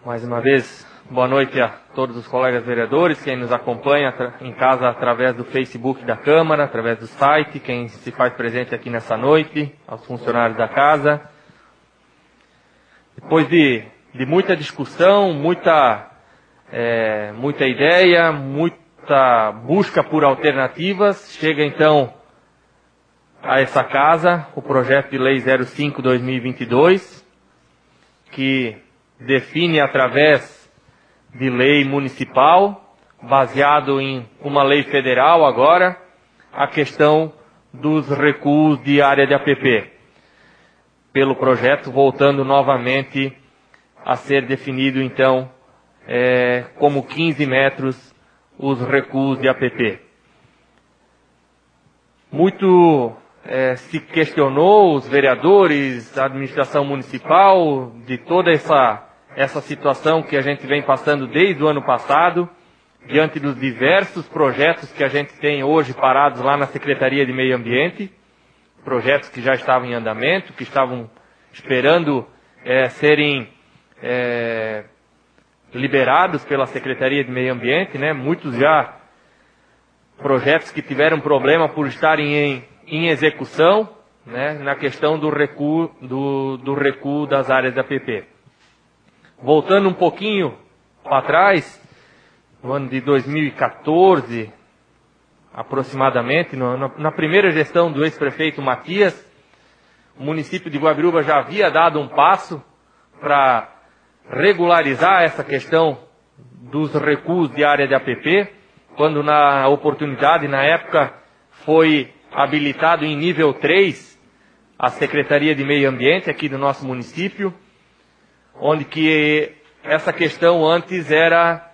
Mais uma vez, boa noite a todos os colegas vereadores, quem nos acompanha em casa através do Facebook da Câmara, através do site, quem se faz presente aqui nessa noite, aos funcionários da casa. Depois de muita discussão, muita ideia, muita busca por alternativas, chega então a essa casa o projeto de lei 05/2022, que define através de lei municipal, baseado em uma lei federal agora, a questão dos recuos de área de APP. Pelo projeto, voltando novamente a ser definido então como 15 metros os recuos de APP. Muito se questionou os vereadores, a administração municipal, de toda essa situação que a gente vem passando desde o ano passado, diante dos diversos projetos que a gente tem hoje parados lá na Secretaria de Meio Ambiente, projetos que já estavam em andamento, que estavam esperando serem liberados pela Secretaria de Meio Ambiente, né? Muitos já projetos que tiveram problema por estarem em execução, né? Na questão do recuo das áreas da APP. Voltando um pouquinho para trás, no ano de 2014, aproximadamente, na primeira gestão do ex-prefeito Matias, o município de Guabiruba já havia dado um passo para regularizar essa questão dos recuos de área de APP, quando na oportunidade, na época, foi habilitado em nível 3 a Secretaria de Meio Ambiente aqui do nosso município, onde que essa questão antes era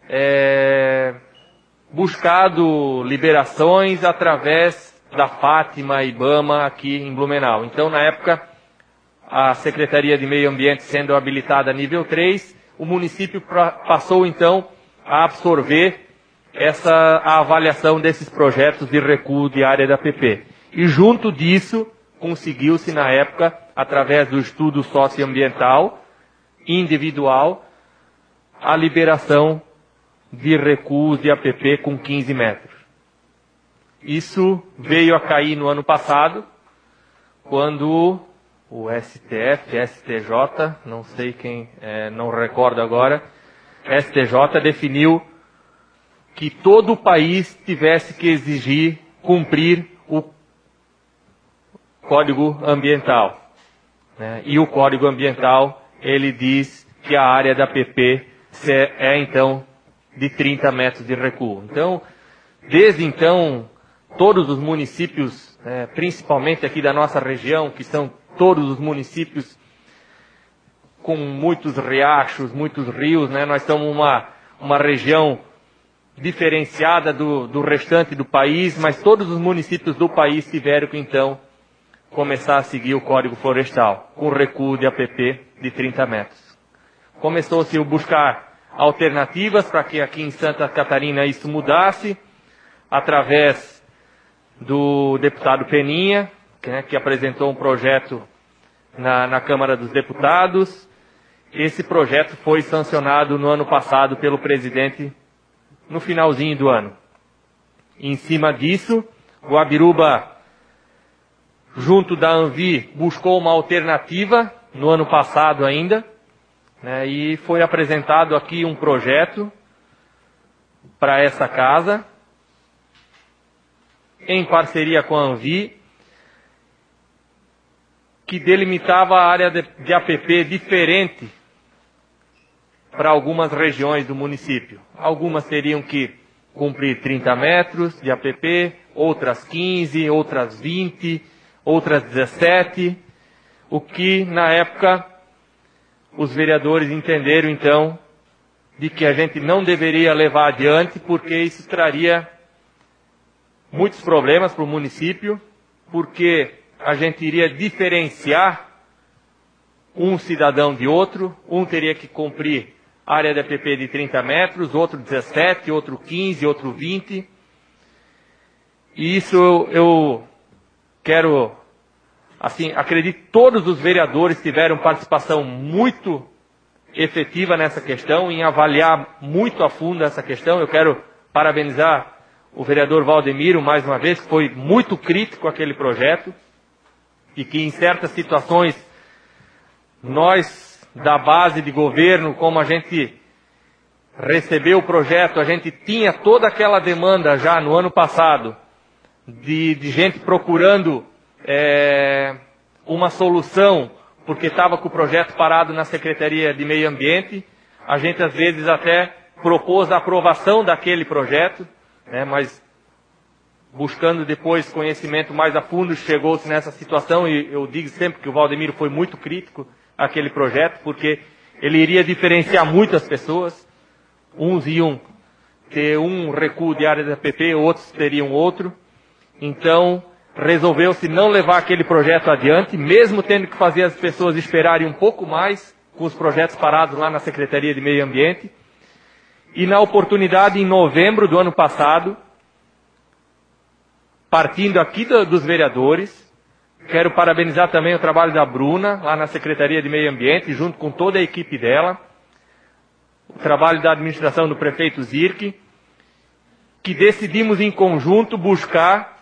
buscado liberações através da Fátima e Ibama aqui em Blumenau. Então, na época, a Secretaria de Meio Ambiente sendo habilitada a nível 3, o município passou então a absorver a avaliação desses projetos de recuo de área da APP. E junto disso, conseguiu-se na época, através do estudo socioambiental individual, a liberação de recuos de APP com 15 metros. Isso veio a cair no ano passado, quando o STF, STJ, não sei quem, não recordo agora, STJ definiu que todo o país tivesse que exigir cumprir o Código Ambiental, né? E o Código Ambiental, ele diz que a área da APP então de 30 metros de recuo. Então, desde então, todos os municípios, principalmente aqui da nossa região, que são todos os municípios com muitos riachos, muitos rios, né? Nós somos uma região diferenciada do restante do país, mas todos os municípios do país tiveram que então começar a seguir o Código Florestal, com recuo de APP de 30 metros. Começou-se a buscar alternativas para que aqui em Santa Catarina isso mudasse, através do deputado Peninha, que apresentou um projeto na Câmara dos Deputados. Esse projeto foi sancionado no ano passado pelo presidente no finalzinho do ano. Em cima disso, Guabiruba, junto da Anvi, buscou uma alternativa no ano passado ainda, né, e foi apresentado aqui um projeto para essa casa, em parceria com a Anvi, que delimitava a área de APP diferente para algumas regiões do município. Algumas teriam que cumprir 30 metros de APP, outras 15, outras 20, outras 17, o que na época os vereadores entenderam então de que a gente não deveria levar adiante, porque isso traria muitos problemas para o município, porque a gente iria diferenciar um cidadão de outro, um teria que cumprir área de APP de 30 metros, outro 17, outro 15, outro 20. E isso eu quero, assim, acredito que todos os vereadores tiveram participação muito efetiva nessa questão, em avaliar muito a fundo essa questão. Eu quero parabenizar o vereador Valdemiro, mais uma vez, que foi muito crítico àquele projeto e que em certas situações nós, da base de governo, como a gente recebeu o projeto, a gente tinha toda aquela demanda já no ano passado de gente procurando uma solução, porque estava com o projeto parado na Secretaria de Meio Ambiente. A gente às vezes até propôs a aprovação daquele projeto, né, mas buscando depois conhecimento mais a fundo, chegou-se nessa situação, e eu digo sempre que o Valdemiro foi muito crítico àquele projeto, porque ele iria diferenciar muitas pessoas. Uns iam ter um recuo de área da APP, outros teriam outro. Então, resolveu-se não levar aquele projeto adiante, mesmo tendo que fazer as pessoas esperarem um pouco mais com os projetos parados lá na Secretaria de Meio Ambiente. E na oportunidade, em novembro do ano passado, partindo aqui dos vereadores, quero parabenizar também o trabalho da Bruna, lá na Secretaria de Meio Ambiente, junto com toda a equipe dela, o trabalho da administração do prefeito Zirk, que decidimos em conjunto buscar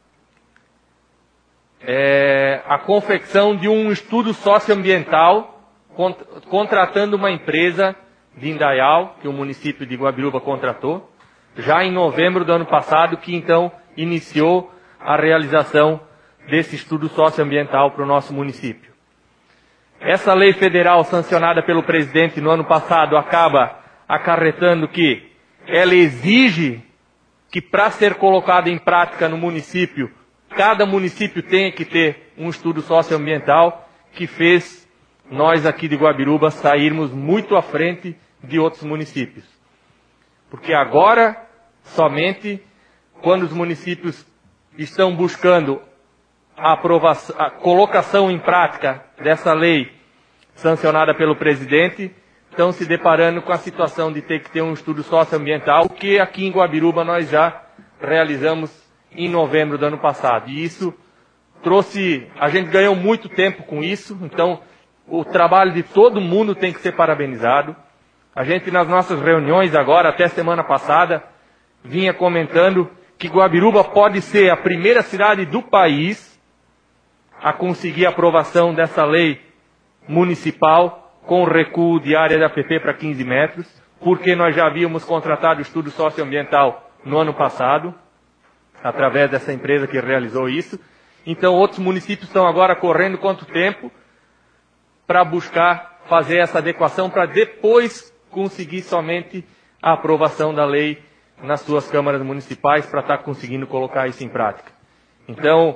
a confecção de um estudo socioambiental, contratando uma empresa de Indaial, que o município de Guabiruba contratou, já em novembro do ano passado, que então iniciou a realização desse estudo socioambiental para o nosso município. Essa lei federal sancionada pelo presidente no ano passado acaba acarretando que ela exige que, para ser colocada em prática no município, cada município tenha que ter um estudo socioambiental, que fez nós aqui de Guabiruba sairmos muito à frente de outros municípios. Porque agora, somente, quando os municípios estão buscando a colocação em prática dessa lei sancionada pelo presidente, estão se deparando com a situação de ter que ter um estudo socioambiental, que aqui em Guabiruba nós já realizamos em novembro do ano passado. E isso a gente ganhou muito tempo com isso, então o trabalho de todo mundo tem que ser parabenizado. A gente, nas nossas reuniões agora, até semana passada, vinha comentando que Guabiruba pode ser a primeira cidade do país a conseguir a aprovação dessa lei municipal com recuo de área da APP para 15 metros, porque nós já havíamos contratado o estudo socioambiental no ano passado, através dessa empresa que realizou isso. Então, outros municípios estão agora correndo quanto tempo para buscar fazer essa adequação, para depois conseguir somente a aprovação da lei nas suas câmaras municipais, para estar conseguindo colocar isso em prática. Então,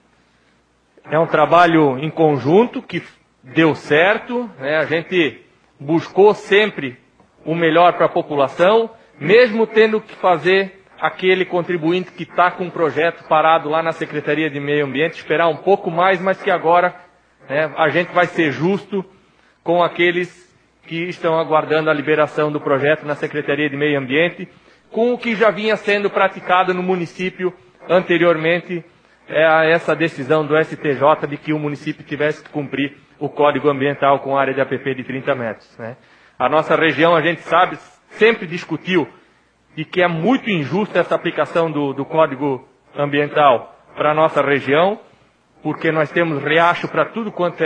é um trabalho em conjunto que deu certo, né? A gente buscou sempre o melhor para a população, mesmo tendo que fazer aquele contribuinte que está com um projeto parado lá na Secretaria de Meio Ambiente, esperar um pouco mais, mas que agora, né, a gente vai ser justo com aqueles que estão aguardando a liberação do projeto na Secretaria de Meio Ambiente, com o que já vinha sendo praticado no município anteriormente a essa decisão do STJ de que o município tivesse que cumprir o Código Ambiental com área de APP de 30 metros. Né? A nossa região, a gente sabe, sempre discutiu de que é muito injusta essa aplicação do Código Ambiental para a nossa região, porque nós temos riacho para tudo quanto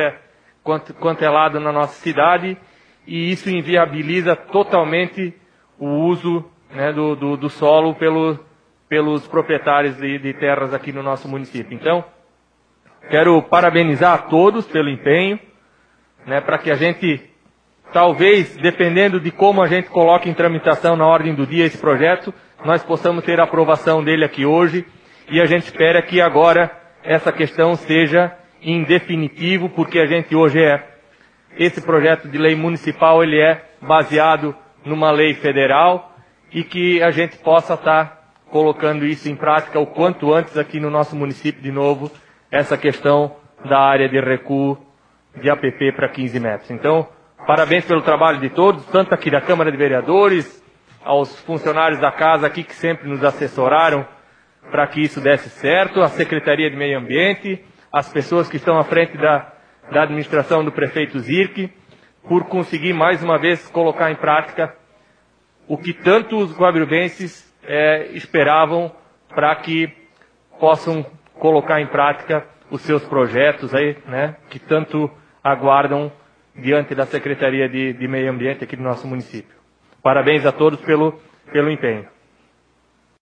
é lado na nossa cidade, e isso inviabiliza totalmente o uso, né, do solo pelos proprietários de terras aqui no nosso município. Então, quero parabenizar a todos pelo empenho, né, para que a gente, talvez, dependendo de como a gente coloca em tramitação na ordem do dia esse projeto, nós possamos ter a aprovação dele aqui hoje, e a gente espera que agora essa questão seja em definitivo, porque a gente hoje esse projeto de lei municipal, ele é baseado numa lei federal, e que a gente possa estar colocando isso em prática o quanto antes aqui no nosso município de novo, essa questão da área de recuo de APP para 15 metros. Então, parabéns pelo trabalho de todos, tanto aqui da Câmara de Vereadores, aos funcionários da casa aqui que sempre nos assessoraram para que isso desse certo, a Secretaria de Meio Ambiente, as pessoas que estão à frente da administração do prefeito Zirk, por conseguir mais uma vez colocar em prática o que tanto os guabirubenses esperavam para que possam colocar em prática os seus projetos aí, né, que tanto aguardam diante da Secretaria de Meio Ambiente aqui do nosso município. Parabéns a todos pelo empenho.